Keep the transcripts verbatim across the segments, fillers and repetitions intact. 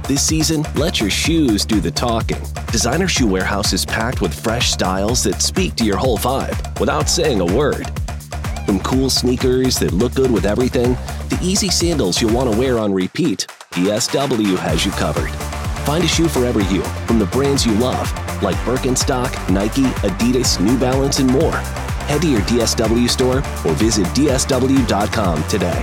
This season, let your shoes do the talking. Designer Shoe Warehouse is packed with fresh styles that speak to your whole vibe without saying a word. From cool sneakers that look good with everything, to easy sandals you'll want to wear on repeat, D S W has you covered. Find a shoe for every you from the brands you love, like Birkenstock, Nike, Adidas, New Balance, and more. Head to your D S W store or visit D S W dot com today.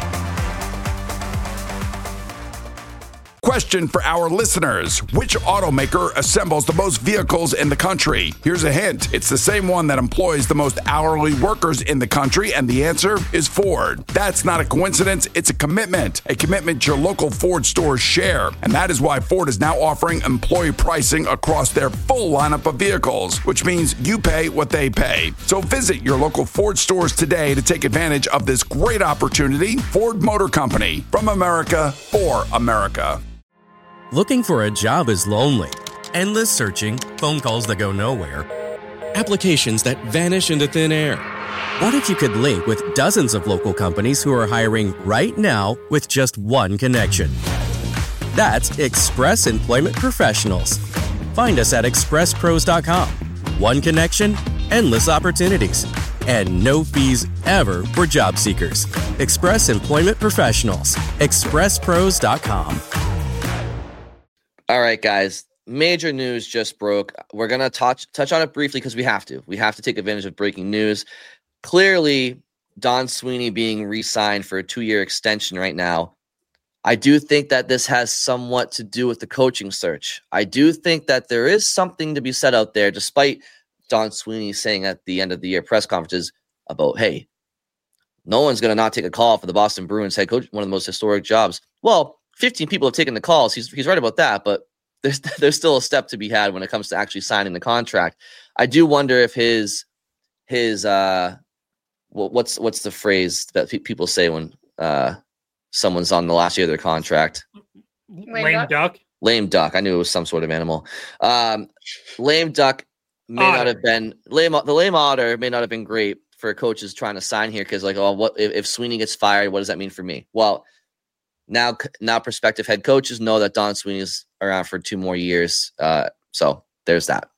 Question for our listeners. Which automaker assembles the most vehicles in the country? Here's a hint. It's the same one that employs the most hourly workers in the country, and the answer is Ford. That's not a coincidence. It's a commitment. A commitment your local Ford stores share. And that is why Ford is now offering employee pricing across their full lineup of vehicles, which means you pay what they pay. So visit your local Ford stores today to take advantage of this great opportunity. Ford Motor Company. From America, for America. Looking for a job is lonely. Endless searching, phone calls that go nowhere, applications that vanish into thin air. What if you could link with dozens of local companies who are hiring right now with just one connection? That's Express Employment Professionals. Find us at express pros dot com. One connection, endless opportunities, and no fees ever for job seekers. Express Employment Professionals. express pros dot com. All right, guys. Major news just broke. We're going to touch touch on it briefly because we have to. We have to take advantage of breaking news. Clearly, Don Sweeney being re-signed for a two-year extension right now. I do think that this has somewhat to do with the coaching search. I do think that there is something to be said out there, despite Don Sweeney saying at the end of the year press conferences about, hey, no one's going to not take a call for the Boston Bruins head coach, one of the most historic jobs. Well, fifteen people have taken the calls. He's he's right about that, but there's there's still a step to be had when it comes to actually signing the contract. I do wonder if his his uh what's what's the phrase that pe- people say when uh someone's on the last year of their contract? Lame, lame duck? duck. Lame duck. I knew it was some sort of animal. Um, lame duck may otter. not have been lame. The lame otter may not have been great for coaches trying to sign here because, like, oh, what if, if Sweeney gets fired? What does that mean for me? Well. Now, now prospective head coaches know that Don Sweeney is around for two more years. Uh, so there's that.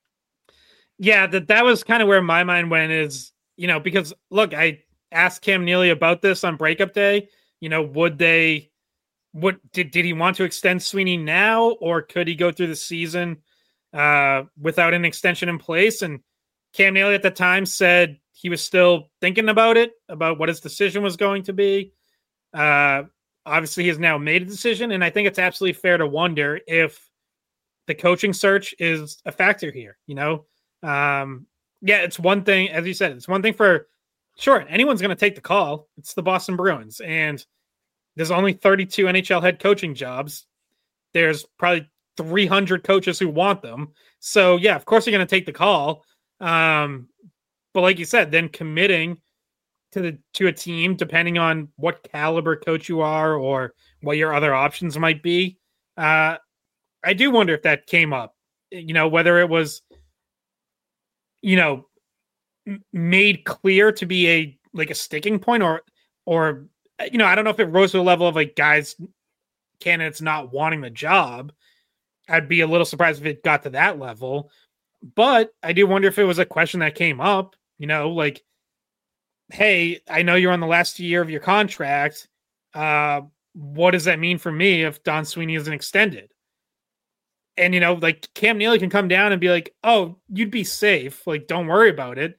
Yeah, that that was kind of where my mind went is, you know, because look, I asked Cam Neely about this on breakup day. You know, would they, what did, did he want to extend Sweeney now, or could he go through the season uh, without an extension in place? And Cam Neely at the time said he was still thinking about it, about what his decision was going to be. Uh, Obviously, he has now made a decision, and I think it's absolutely fair to wonder if the coaching search is a factor here. You know, um, yeah, it's one thing, as you said, it's one thing for, sure, anyone's going to take the call. It's the Boston Bruins, and there's only thirty-two N H L head coaching jobs. There's probably three hundred coaches who want them. So, yeah, of course you're going to take the call. Um, but like you said, then committing to the to a team, depending on what caliber coach you are or what your other options might be. Uh, I do wonder if that came up, you know, whether it was, you know, m- made clear to be a, like a sticking point or, or, you know, I don't know if it rose to the level of like guys, candidates not wanting the job. I'd be a little surprised if it got to that level, but I do wonder if it was a question that came up, you know, like, hey, I know you're on the last year of your contract. Uh, what does that mean for me if Don Sweeney isn't extended? And, you know, like Cam Neely can come down and be like, oh, you'd be safe. Like, don't worry about it.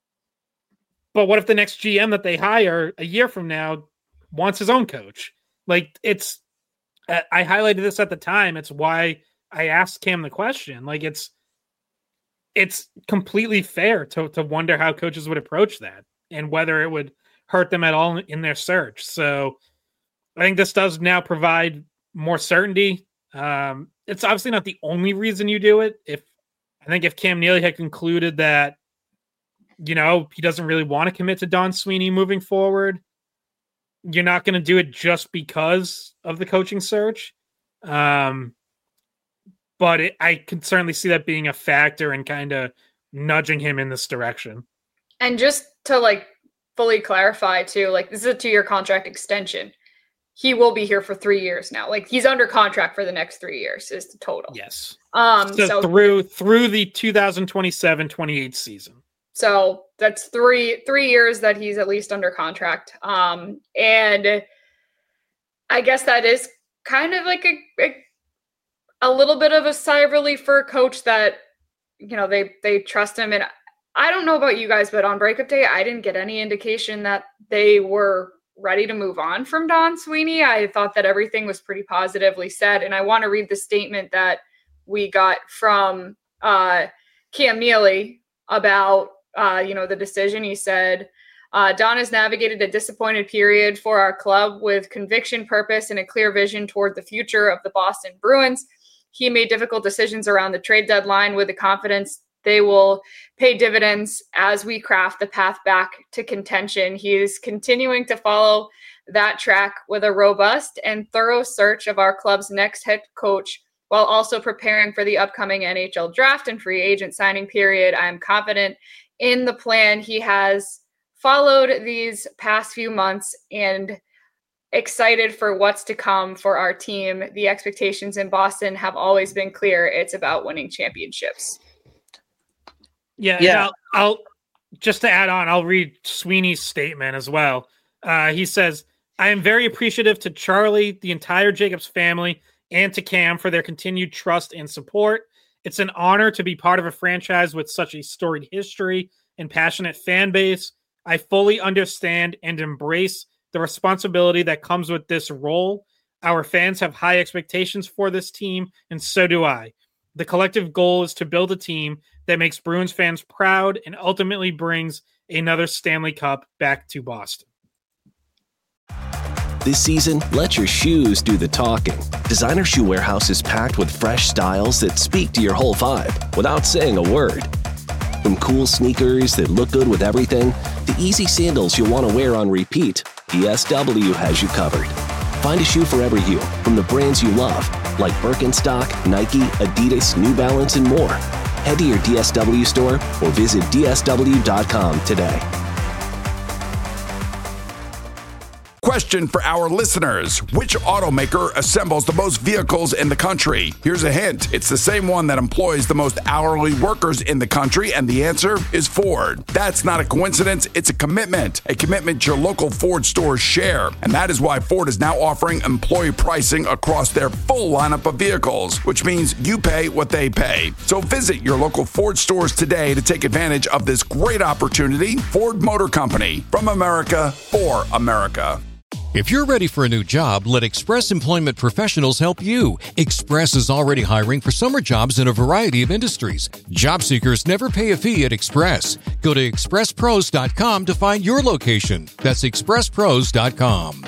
But what if the next G M that they hire a year from now wants his own coach? Like, it's, I highlighted this at the time. It's why I asked Cam the question. Like, it's, it's completely fair to, to wonder how coaches would approach that, and whether it would hurt them at all in their search. So I think this does now provide more certainty. Um, it's obviously not the only reason you do it. If I think if Cam Neely had concluded that, you know, he doesn't really want to commit to Don Sweeney moving forward, you're not going to do it just because of the coaching search. Um, but it, I can certainly see that being a factor and kind of nudging him in this direction. And just to like fully clarify too, like this is a two-year contract extension. he will be here for three years now. Like he's under contract for the next three years is the total. Yes. Um, so, so through through the two thousand twenty-seven twenty-eight season. So that's three three years that he's at least under contract. Um, and I guess that is kind of like a, a a little bit of a sigh of relief for a coach that, you know, they they trust him. And I don't know about you guys, but on breakup day, I didn't get any indication that they were ready to move on from Don Sweeney. I thought that everything was pretty positively said. And I want to read the statement that we got from uh, Cam Neely about, uh, you know, the decision. He said, uh, Don has navigated a disappointed period for our club with conviction, purpose, and a clear vision toward the future of the Boston Bruins. He made difficult decisions around the trade deadline with the confidence they will pay dividends as we craft the path back to contention. He is continuing to follow that track with a robust and thorough search of our club's next head coach, while also preparing for the upcoming N H L draft and free agent signing period. I am confident in the plan he has followed these past few months and excited for what's to come for our team. The expectations in Boston have always been clear. It's about winning championships. Yeah, yeah. I'll, I'll just to add on, I'll read Sweeney's statement as well. Uh, he says, I am very appreciative to Charlie, the entire Jacobs family, and to Cam for their continued trust and support. It's an honor to be part of a franchise with such a storied history and passionate fan base. I fully understand and embrace the responsibility that comes with this role. Our fans have high expectations for this team, and so do I. The collective goal is to build a team that makes Bruins fans proud and ultimately brings another Stanley Cup back to Boston. This season, let your shoes do the talking. Designer Shoe Warehouse is packed with fresh styles that speak to your whole vibe without saying a word. From cool sneakers that look good with everything, to easy sandals you'll want to wear on repeat, D S W has you covered. Find a shoe for every you from the brands you love, like Birkenstock, Nike, Adidas, New Balance, and more. Head to your D S W store or visit D S W dot com today. Question for our listeners. Which automaker assembles the most vehicles in the country? Here's a hint. It's the same one that employs the most hourly workers in the country, and the answer is Ford. That's not a coincidence. It's a commitment. A commitment your local Ford stores share. And that is why Ford is now offering employee pricing across their full lineup of vehicles, which means you pay what they pay. So visit your local Ford stores today to take advantage of this great opportunity. Ford Motor Company, from America, for America. If you're ready for a new job, let Express Employment Professionals help you. Express is already hiring for summer jobs in a variety of industries. Job seekers never pay a fee at Express. Go to express pros dot com to find your location. That's express pros dot com.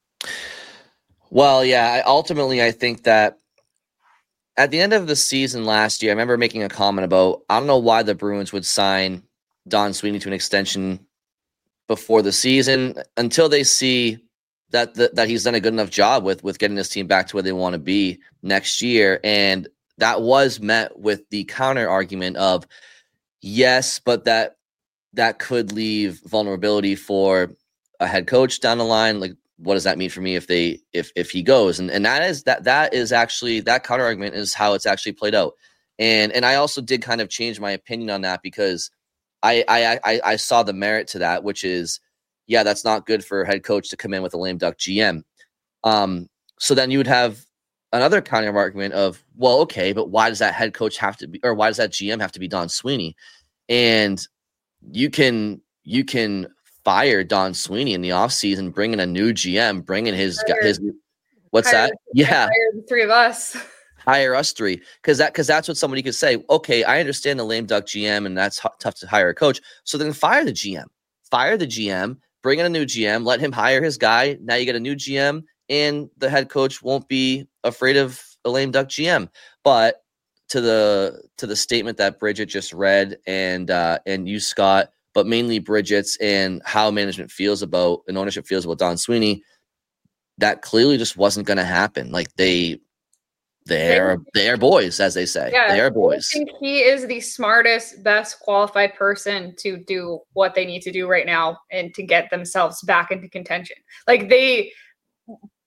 Well, yeah, ultimately, I think that at the end of the season last year, I remember making a comment about, I don't know why the Bruins would sign Don Sweeney to an extension before the season until they see that that, that he's done a good enough job with with getting this team back to where they want to be next year. And that was met with the counter argument of, yes, but that that could leave vulnerability for a head coach down the line. Like, what does that mean for me if they if if he goes? And and that is that that is actually that counter argument is how it's actually played out. And and I also did kind of change my opinion on that because I I I, I saw the merit to that, which is, yeah, that's not good for a head coach to come in with a lame duck G M. Um, so then you would have another counter argument of, well, okay, but why does that head coach have to be, or why does that G M have to be Don Sweeney? And you can you can fire Don Sweeney in the offseason, bring in a new G M, bring in his Hire, his what's hire, that? Yeah, hire the three of us. Hire us three, because that because that's what somebody could say. Okay, I understand the lame duck G M, and that's h- tough to hire a coach. So then fire the G M, fire the G M. Bring in a new G M, let him hire his guy. Now you get a new G M, and the head coach won't be afraid of a lame duck G M. But to the to the statement that Bridget just read, and uh, and you, Scott, but mainly Bridget's, and how management feels about and ownership feels about Don Sweeney, that clearly just wasn't going to happen. Like they, they're they're boys, as they say. Yeah, they're boys. I think he is the smartest, best qualified person to do what they need to do right now and to get themselves back into contention. Like they,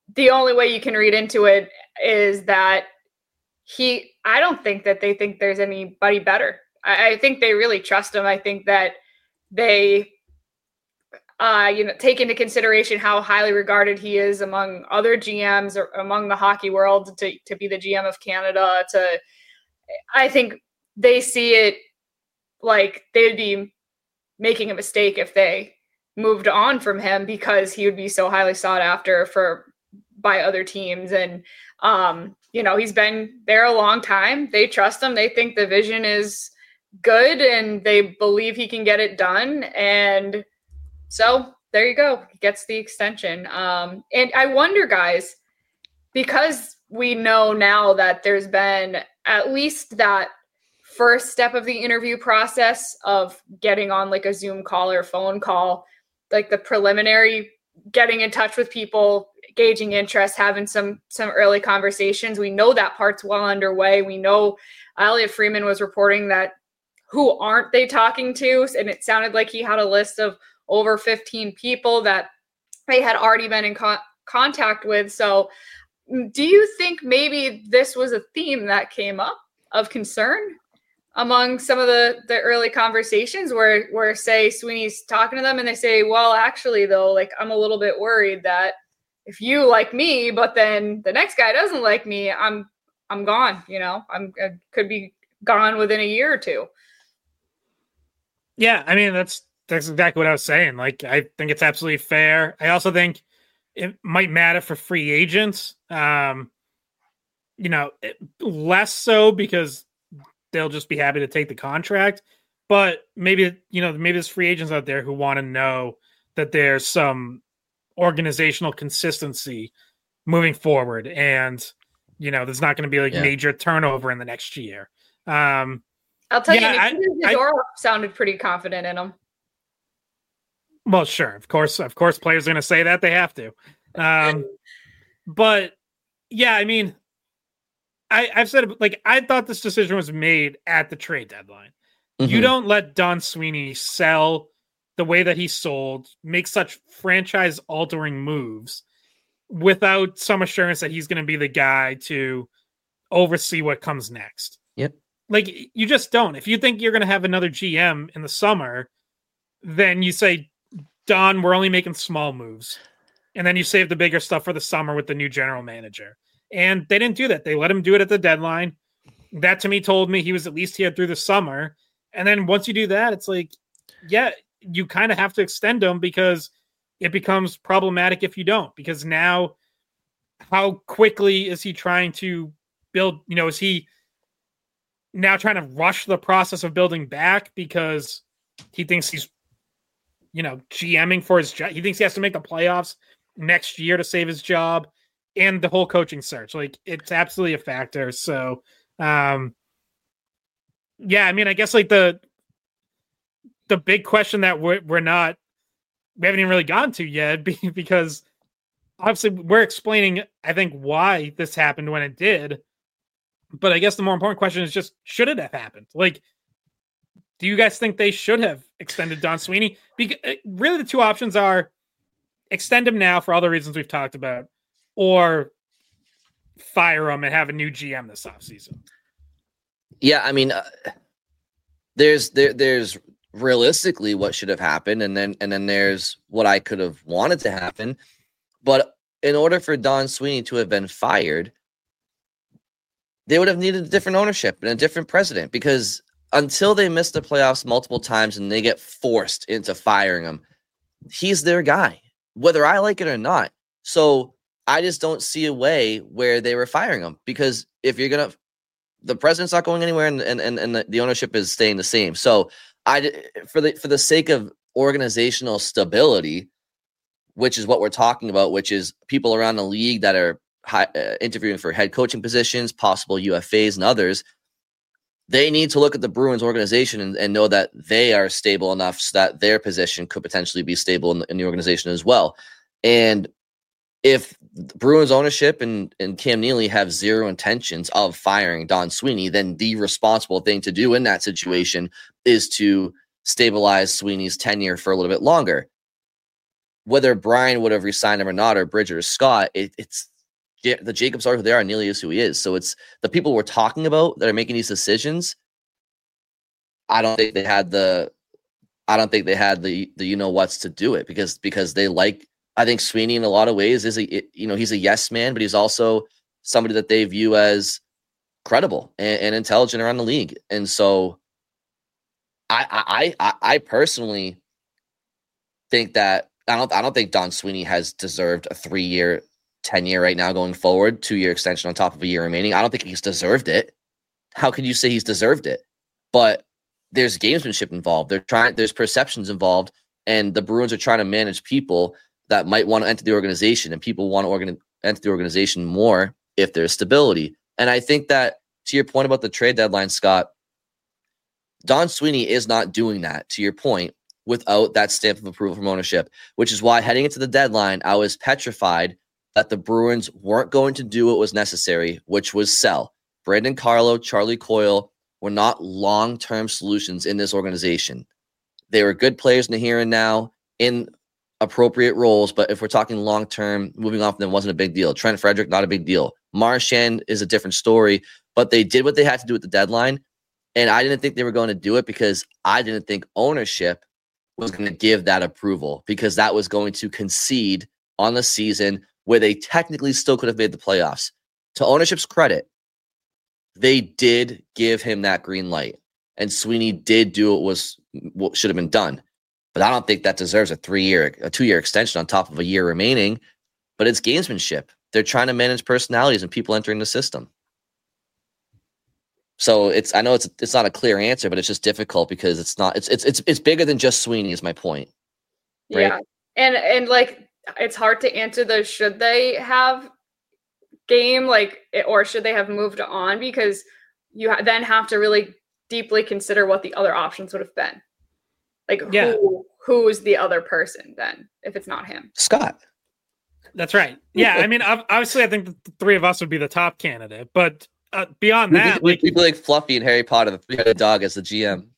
the only way you can read into it is that he, I don't think that they think there's anybody better. I, I think they really trust him. I think that they, uh, you know, take into consideration how highly regarded he is among other G Ms or among the hockey world to, to be the G M of Canada. To, I think they see it like they'd be making a mistake if they moved on from him, because he would be so highly sought after for by other teams. And, um, you know, he's been there a long time. They trust him. They think the vision is good and they believe he can get it done. And so there you go. He gets the extension. Um, and I wonder, guys, because we know now that there's been at least that first step of the interview process of getting on like a Zoom call or phone call, like the preliminary, getting in touch with people, gauging interest, having some some early conversations. We know that part's well underway. We know Elliotte Friedman was reporting that who aren't they talking to? And it sounded like he had a list of over fifteen people that they had already been in con- contact with. So do you think maybe this was a theme that came up of concern among some of the, the early conversations where, where say Sweeney's talking to them and they say, well, actually though, like, I'm a little bit worried that if you like me, but then the next guy doesn't like me, I'm, I'm gone, you know, I'm I could be gone within a year or two. Yeah. I mean, that's, that's exactly what I was saying. Like, I think it's absolutely fair. I also think it might matter for free agents. Um, you know, it, less so because they'll just be happy to take the contract, but maybe, you know, maybe there's free agents out there who want to know that there's some organizational consistency moving forward. And, you know, there's not going to be like yeah. major turnover in the next year. Um, I'll tell yeah, you, Zadorov sounded pretty confident in him. Well, sure. Of course, of course, players are going to say that. They have to. Um, but yeah, I mean, I, I've said, like, I thought this decision was made at the trade deadline. Mm-hmm. You don't let Don Sweeney sell the way that he sold, make such franchise-altering moves without some assurance that he's going to be the guy to oversee what comes next. Yep. Like, you just don't. If you think you're going to have another G M in the summer, then you say, Don, we're only making small moves. And then you save the bigger stuff for the summer with the new general manager. And they didn't do that. They let him do it at the deadline. That to me told me he was at least here through the summer. And then once you do that, it's like, yeah, you kind of have to extend him because it becomes problematic if you don't. Because now, how quickly is he trying to build? You know, is he now trying to rush the process of building back because he thinks he's, you know, GMing for his job? He thinks he has to make the playoffs next year to save his job. And the whole coaching search, like, it's absolutely a factor. So, um, yeah, I mean, I guess like the the big question that we're, we're not, we haven't even really gotten to yet, because obviously we're explaining, I think, why this happened when it did. But I guess the more important question is just, should it have happened? Like, do you guys think they should have extended Don Sweeney? Because really the two options are extend him now for all the reasons we've talked about, or fire him and have a new G M this offseason. Yeah, I mean, uh, there's there there's realistically what should have happened, and then and then there's what I could have wanted to happen. But in order for Don Sweeney to have been fired, they would have needed a different ownership and a different president, because until they miss the playoffs multiple times and they get forced into firing him, he's their guy, whether I like it or not. So I just don't see a way where they were firing him, because if you're going to, the president's not going anywhere and, and, and the, the ownership is staying the same. So I, for the, for the sake of organizational stability, which is what we're talking about, which is people around the league that are high, uh, interviewing for head coaching positions, possible U F As and others, they need to look at the Bruins organization and, and know that they are stable enough so that their position could potentially be stable in the, in the organization as well. And if the Bruins ownership and, and Cam Neely have zero intentions of firing Don Sweeney, then the responsible thing to do in that situation is to stabilize Sweeney's tenure for a little bit longer. whether Brian would have resigned him or not, or Bridger or Scott, it, it's the Jacobs are who they are, and Neely is who he is. So it's the people we're talking about that are making these decisions. I don't think they had the, I don't think they had the the you know what's to do it because because they like. I think Sweeney in a lot of ways is a you know he's a yes man, but he's also somebody that they view as credible and, and intelligent around the league. And so, I I I, I personally think that I don't I don't think Don Sweeney has deserved a three year tenure right now going forward, two year extension on top of a year remaining. I don't think he's deserved it. How can you say he's deserved it? But there's gamesmanship involved. They're trying. There's perceptions involved, and the Bruins are trying to manage people that might want to enter the organization, and people want to organ- enter the organization more if there's stability. And I think that to your point about the trade deadline, Scott, Don Sweeney is not doing that, to your point, without that stamp of approval from ownership, which is why heading into the deadline, I was petrified that the Bruins weren't going to do what was necessary, which was sell. Brandon Carlo, Charlie Coyle were not long-term solutions in this organization. They were good players in the here and now in appropriate roles, but if we're talking long-term, moving off them wasn't a big deal. Trent Frederick, not a big deal. Marchand is a different story, but they did what they had to do at the deadline, and I didn't think they were going to do it because I didn't think ownership was going to give that approval, because that was going to concede on the season where they technically still could have made the playoffs. To ownership's credit, they did give him that green light, and Sweeney did do what was what should have been done. But I don't think that deserves a three-year, a two-year extension on top of a year remaining. But it's gamesmanship. They're trying to manage personalities and people entering the system. So it's I know it's it's not a clear answer, but it's just difficult because it's not it's it's it's it's bigger than just Sweeney is my point. Right? Yeah, and and like it's hard to answer the should they have game like or should they have moved on, because you ha- then have to really deeply consider what the other options would have been. Like yeah. who who is the other person then if it's not him? Scott. That's right. Yeah, I mean, obviously, I think the three of us would be the top candidate, but uh, beyond that, we, like, we'd be like Fluffy and Harry Potter, the three-headed dog, as the G M.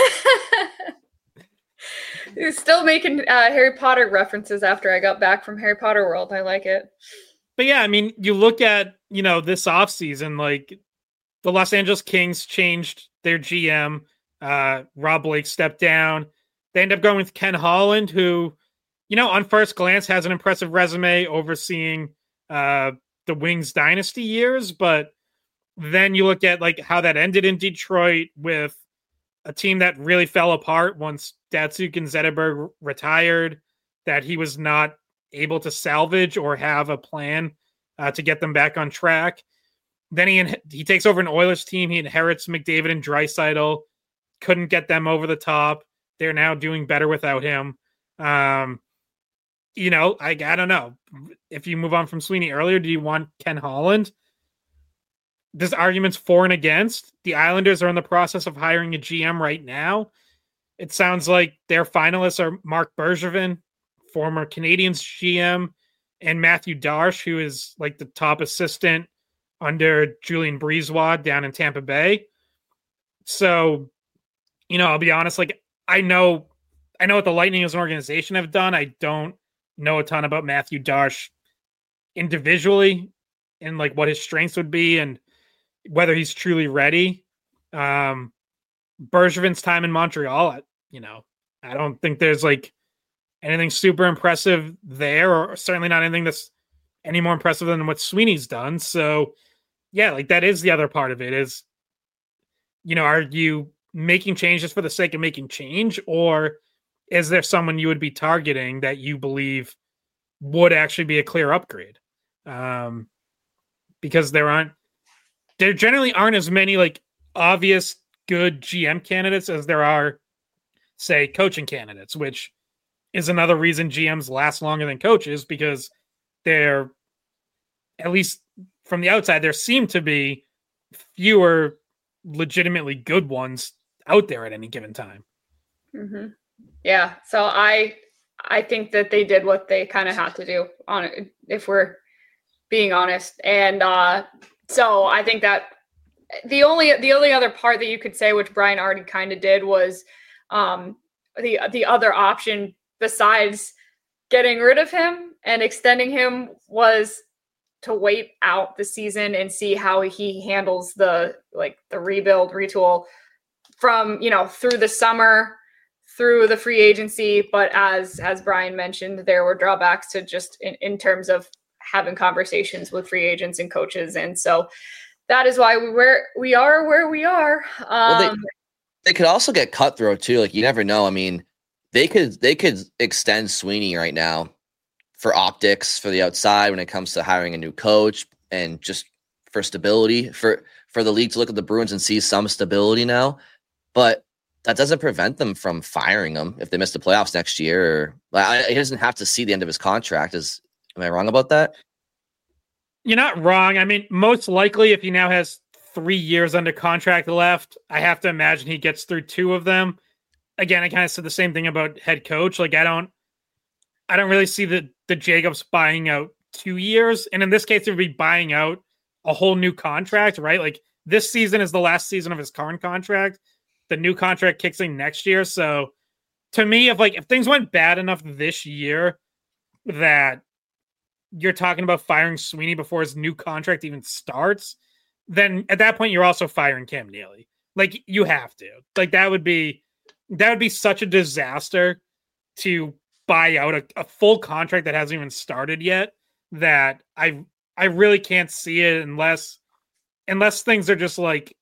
You're still making uh, Harry Potter references after I got back from Harry Potter World. I like it. But yeah, I mean, you look at, you know, this offseason, like the Los Angeles Kings changed their G M. Uh, Rob Blake stepped down. They end up going with Ken Holland, who, you know, on first glance has an impressive resume overseeing uh, the Wings dynasty years. But then you look at like how that ended in Detroit with a team that really fell apart once Datsuk and Zetterberg retired, that he was not able to salvage or have a plan uh, to get them back on track. Then he in- he takes over an Oilers team. He inherits McDavid and Draisaitl. Couldn't get them over the top. They're now doing better without him. Um, you know, I, I don't know. If you move on from Sweeney earlier, do you want Ken Holland? There's arguments for and against. The Islanders are in the process of hiring a G M right now. It sounds like their finalists are Mark Bergevin, former Canadiens G M, and Matthew Darche, who is like the top assistant under Julien Brisebois down in Tampa Bay. So, you know, I'll be honest, like, I know, I know what the Lightning as an organization have done. I don't know a ton about Matthew Darche individually and like what his strengths would be and whether he's truly ready. Um, Bergevin's time in Montreal, you know, I don't think there's like anything super impressive there, or certainly not anything that's any more impressive than what Sweeney's done. So yeah, like that is the other part of it is, you know, are you making changes for the sake of making change, or is there someone you would be targeting that you believe would actually be a clear upgrade? Um, because there aren't, there generally aren't as many like obvious good G M candidates as there are, say, coaching candidates, which is another reason G Ms last longer than coaches, because they're, at least from the outside, there seem to be fewer legitimately good ones out there at any given time. Mm-hmm. Yeah. So I, I think that they did what they kind of had to do on it, if we're being honest. And uh, so I think that the only, the only other part that you could say, which Brian already kind of did, was um, the, the other option besides getting rid of him and extending him was to wait out the season and see how he handles the like the rebuild, retool from, you know, through the summer, through the free agency. But as as Brian mentioned, there were drawbacks to just in, in terms of having conversations with free agents and coaches. And so that is why we were we are where we are. Um, well, they, they could also get cutthroat too. Like, you never know. I mean, they could they could extend Sweeney right now for optics for the outside when it comes to hiring a new coach and just for stability for for the league to look at the Bruins and see some stability now. But that doesn't prevent them from firing him if they miss the playoffs next year. Or like, he doesn't have to see the end of his contract. Is am I wrong about that? You're not wrong. I mean, most likely, if he now has three years under contract left, I have to imagine he gets through two of them. Again, I kind of said the same thing about head coach. Like, I don't, I don't really see the the Jacobs buying out two years, and in this case, it would be buying out a whole new contract, right? Like, this season is the last season of his current contract. The new contract kicks in next year. So, to me, if like if things went bad enough this year that you're talking about firing Sweeney before his new contract even starts, then at that point you're also firing Cam Neely. Like, you have to. Like, that would be that would be such a disaster to buy out a, a full contract that hasn't even started yet, that I I really can't see it unless unless things are just like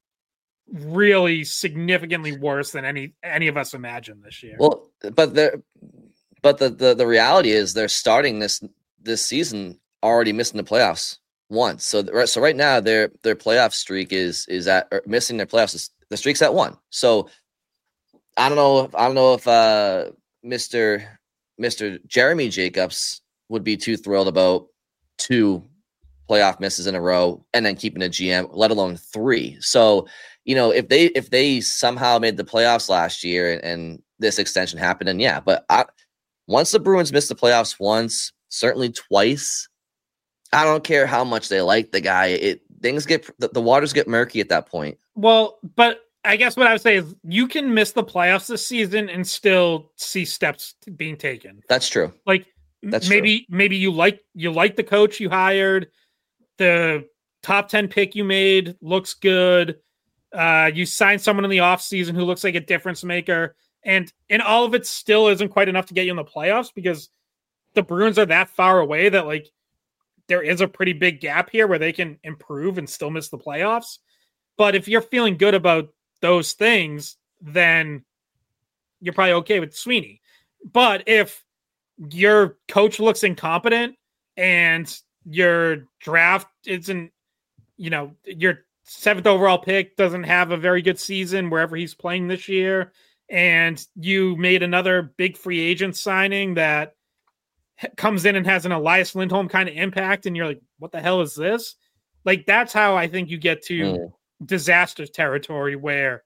really significantly worse than any any of us imagined this year. Well, but the but the, the the reality is they're starting this this season already missing the playoffs once. So so right now their their playoff streak is is at or missing their playoffs. Is, the streak's at one. So I don't know. If, I don't know if uh, Mister Mister Jeremy Jacobs would be too thrilled about two playoff misses in a row and then keeping a G M, let alone three. So, you know, if they if they somehow made the playoffs last year and, and this extension happened, and yeah, but I, once the Bruins missed the playoffs once, certainly twice, I don't care how much they like the guy. It things get the, the waters get murky at that point. Well, but I guess what I would say is you can miss the playoffs this season and still see steps being taken. That's true. Like That's maybe true. maybe you like you like the coach you hired, the top ten pick you made looks good. Uh, you signed someone in the offseason who looks like a difference maker, and and all of it still isn't quite enough to get you in the playoffs because the Bruins are that far away that like there is a pretty big gap here where they can improve and still miss the playoffs. But if you're feeling good about those things, then you're probably okay with Sweeney. But if your coach looks incompetent and your draft isn't, you know, your seventh overall pick doesn't have a very good season wherever he's playing this year, and you made another big free agent signing that comes in and has an Elias Lindholm kind of impact, and you're like, what the hell is this? Like, that's how I think you get to mm. disaster territory where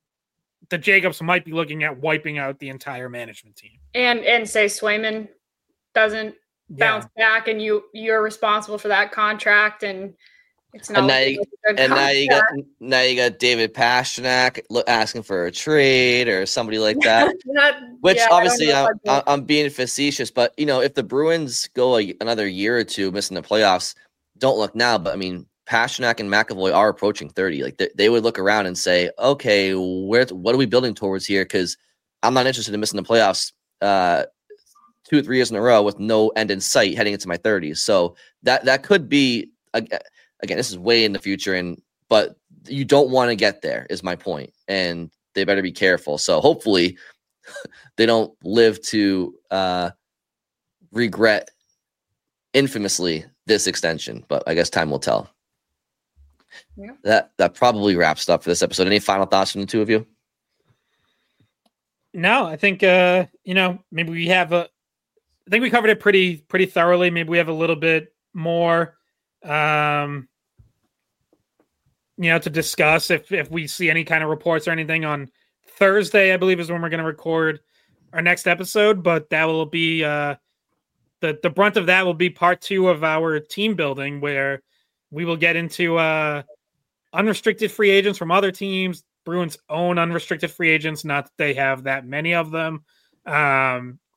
the Jacobs might be looking at wiping out the entire management team. And and say Swayman doesn't bounce yeah. back, and you you're responsible for that contract, and it's not. And now you, and now you got now you got David Pastrnak asking for a trade or somebody like that. not, Which yeah, obviously I'm, I'm being facetious, but you know, if the Bruins go a, another year or two missing the playoffs, don't look now. But I mean, Pastrnak and McAvoy are approaching thirty. Like they, they would look around and say, okay, where what are we building towards here? Because I'm not interested in missing the playoffs uh, two or three years in a row with no end in sight heading into my thirties. So that that could be again, this is way in the future, and but you don't want to get there is my point, and they better be careful. So hopefully they don't live to uh, regret infamously this extension, but I guess time will tell. Yeah. That that probably wraps it up for this episode. Any final thoughts from the two of you? No, I think uh, you know, maybe we have a I think we covered it pretty pretty thoroughly. Maybe we have a little bit more um you know to discuss if if we see any kind of reports or anything on Thursday, I believe is when we're going to record our next episode, but that will be uh the the brunt of that will be part two of our team building, where we will get into uh unrestricted free agents from other teams, Bruins own unrestricted free agents, not that they have that many of them, um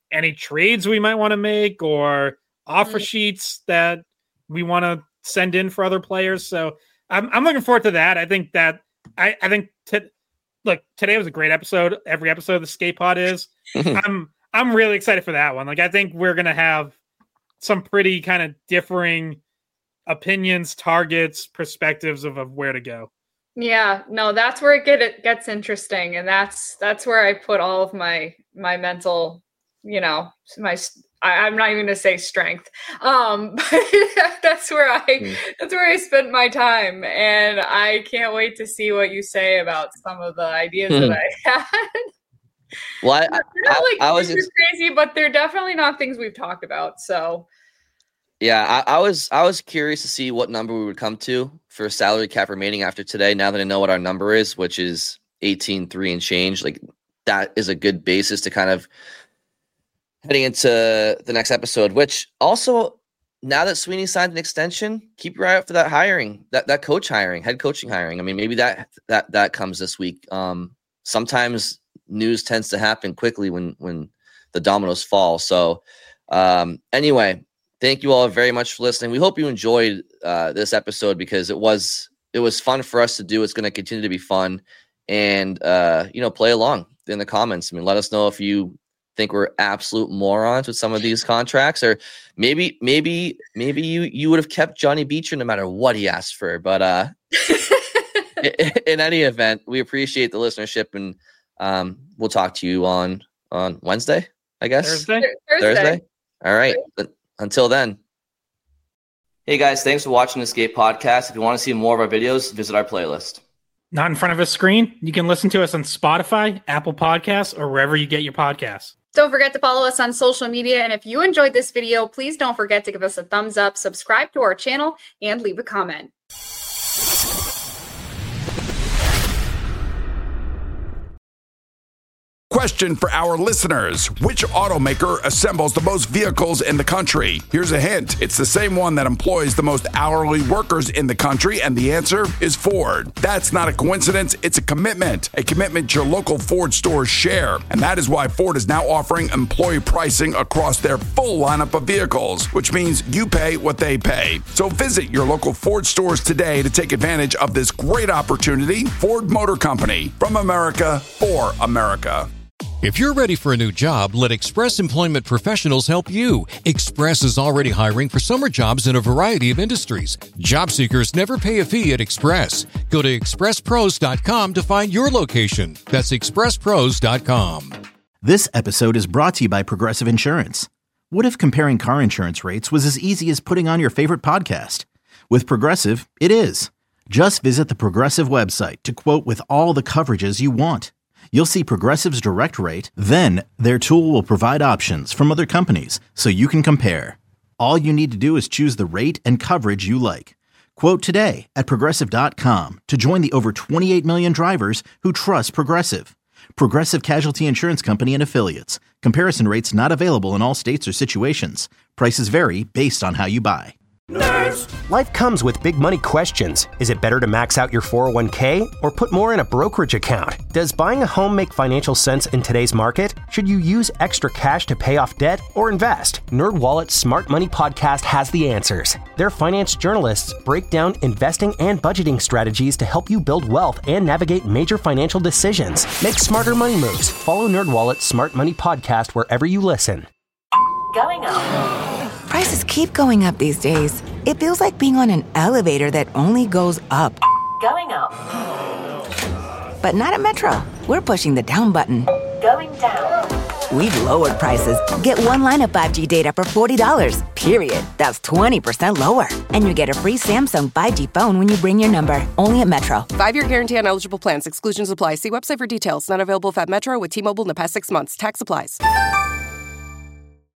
any trades we might want to make or offer Mm. sheets that we want to send in for other players. So I'm I'm looking forward to that. I think that I I think t- look today was a great episode. Every episode of the Skate Pod is. I'm I'm really excited for that one. Like I think we're gonna have some pretty kind of differing opinions, targets, perspectives of, of where to go. Yeah, no, that's where it get it gets interesting, and that's that's where I put all of my my mental, you know, my I, I'm not even gonna say strength, um, but that's where I mm. that's where I spent my time, and I can't wait to see what you say about some of the ideas mm. that I had. Well, I, they're not I, like I was ex- crazy, but they're definitely not things we've talked about. So. Yeah, I, I was I was curious to see what number we would come to for salary cap remaining after today. Now that I know what our number is, which is eighteen three and change, like that is a good basis to kind of heading into the next episode. Which also, now that Sweeney signed an extension, keep your eye out for that hiring, that that coach hiring, head coaching hiring. I mean, maybe that that that comes this week. Um, sometimes news tends to happen quickly when when the dominoes fall. So um, anyway. Thank you all very much for listening. We hope you enjoyed uh, this episode because it was it was fun for us to do. It's going to continue to be fun, and uh, you know, play along in the comments. I mean, let us know if you think we're absolute morons with some of these contracts, or maybe maybe maybe you you would have kept Johnny Beecher no matter what he asked for. But uh, in, in any event, we appreciate the listenership, and um, we'll talk to you on on Wednesday, I guess. Thursday. Thursday. Thursday. All right. But until then. Hey guys, thanks for watching the Skate Podcast. If you want to see more of our videos, visit our playlist. Not in front of a screen? You can listen to us on Spotify, Apple Podcasts, or wherever you get your podcasts. Don't forget to follow us on social media. And if you enjoyed this video, please don't forget to give us a thumbs up, subscribe to our channel, and leave a comment. Question for our listeners. Which automaker assembles the most vehicles in the country? Here's a hint. It's the same one that employs the most hourly workers in the country, and the answer is Ford. That's not a coincidence. It's a commitment. A commitment your local Ford stores share. And that is why Ford is now offering employee pricing across their full lineup of vehicles, which means you pay what they pay. So visit your local Ford stores today to take advantage of this great opportunity. Ford Motor Company, from America for America. If you're ready for a new job, let Express Employment Professionals help you. Express is already hiring for summer jobs in a variety of industries. Job seekers never pay a fee at Express. Go to express pros dot com to find your location. That's express pros dot com. This episode is brought to you by Progressive Insurance. What if comparing car insurance rates was as easy as putting on your favorite podcast? With Progressive, it is. Just visit the Progressive website to quote with all the coverages you want. You'll see Progressive's direct rate, then their tool will provide options from other companies so you can compare. All you need to do is choose the rate and coverage you like. Quote today at progressive dot com to join the over twenty-eight million drivers who trust Progressive. Progressive Casualty Insurance Company and Affiliates. Comparison rates not available in all states or situations. Prices vary based on how you buy. Nerds. Life comes with big money questions. Is it better to max out your four oh one k or put more in a brokerage account? Does buying a home make financial sense in today's market? Should you use extra cash to pay off debt or invest? NerdWallet's Smart Money Podcast has the answers. Their finance journalists break down investing and budgeting strategies to help you build wealth and navigate major financial decisions. Make smarter money moves. Follow NerdWallet's Smart Money Podcast wherever you listen. Going up. Prices keep going up these days. It feels like being on an elevator that only goes up. Going up. But not at Metro. We're pushing the down button. Going down. We've lowered prices. Get one line of five G data for forty dollars, period. That's twenty percent lower. And you get a free Samsung five G phone when you bring your number. Only at Metro. Five-year guarantee on eligible plans. Exclusions apply. See website for details. Not available at Metro with T-Mobile in the past six months. Tax applies.